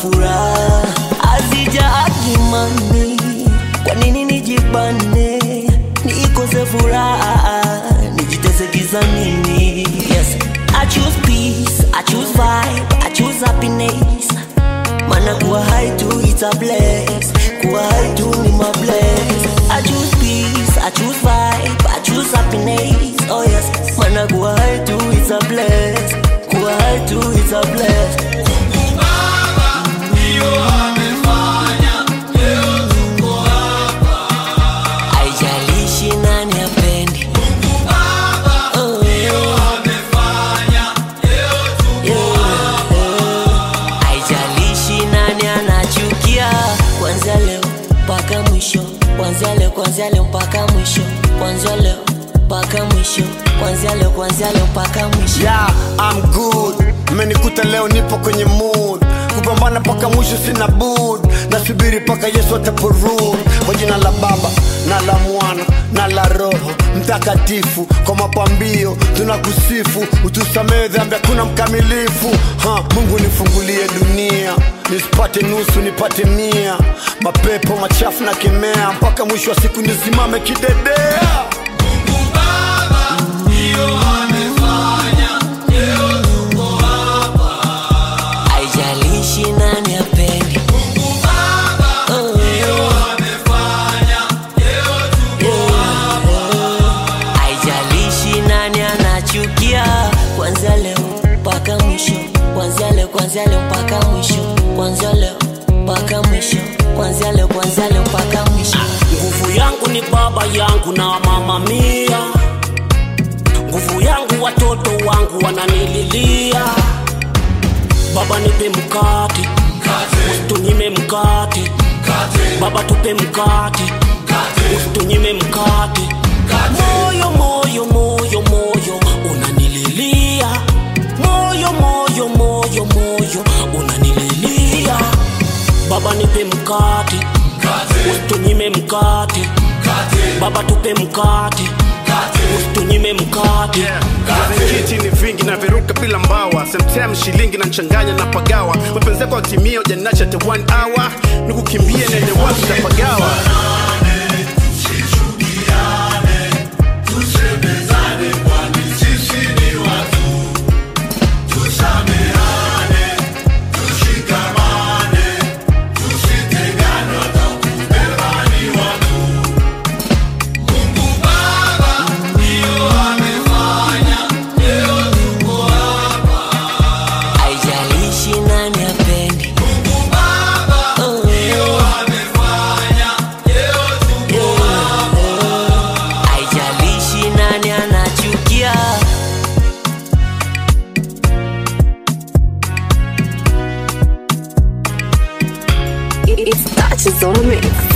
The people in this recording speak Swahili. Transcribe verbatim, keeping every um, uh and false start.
furaha azija akimani. Kwa nini nijibane nikose furaha nijitese giza nini? Yes, I choose peace, I choose vibe, I choose happiness. Mana kuwa high too, it's a bless. Kuwa high too ni my bless. I choose peace, I choose vibe, I choose happiness. Oh yes, mana kuwa high too, it's a bless. Kuwa high too, it's a bless. Mungu Baba ndio amefanya leo tuko hapa. Haijalishi nani hapendi. Mungu Baba ndio amefanya leo tuko hapa. Haijalishi nani anachukia. Kwanza leo mpaka mwisho, kwanza leo, kwanza leo mpaka mwisho, kwanza leo mpaka mwisho, kwanza leo, kwanza leo mpaka mwisho. Yeah, I'm good. Mmenikuta leo nipo kwenye mood. Kupambana paka mwisho sina bud. Nasubiri paka Yesu ataporudi. Kwa jina la Baba, na la Mwana, na la Roho Mtakatifu. Kwa mapambio tunakusifu. Utusamehe dhambi hakuna mkamilifu. Ha, Mungu nifungulie dunia. Nisipate nusu nipate mia. Mapepo machafu na kemea. Mpaka mwisho wa siku nisimame kidedea. Mungu Baba ndio amefanya leo tuko hapa. Haijalishi nani hapendi. Mungu Baba ndio amefanya leo tuko hapa. Haijalishi nani anachukia. Kwanza leo mpaka mwisho, kwanza leo, kwanza leo mpaka mwisho, kwanza leo mpaka mwisho, kwanza leo, kwanza leo mpaka mwisho. Nguvu yangu ni baba yangu na mama mia. Nguvu yangu watoto wangu wananililia. Baba nipe mkate, usitunyime mkate. Baba tupe mkate, usitunyime mkate. Moyo moyo moyo moyo unanililia. Moyo moyo moyo moyo unanililia. Baba nipe mkate, usitunyime mkate. Baba tupe mkate, usitunyime mkate. Vijiti ni vingi na viruka bila mbawa. Sometimes shilingi na nchanganya na pagawa. Mapenzi kwa timio janacha te one hour. Nikukimbie nende wapi tapagawa. Haijalishi nani hapendi. Mungu Baba ndio amefanya leo tuko hapa. Haijalishi nani anachukia. It's touches on the mix.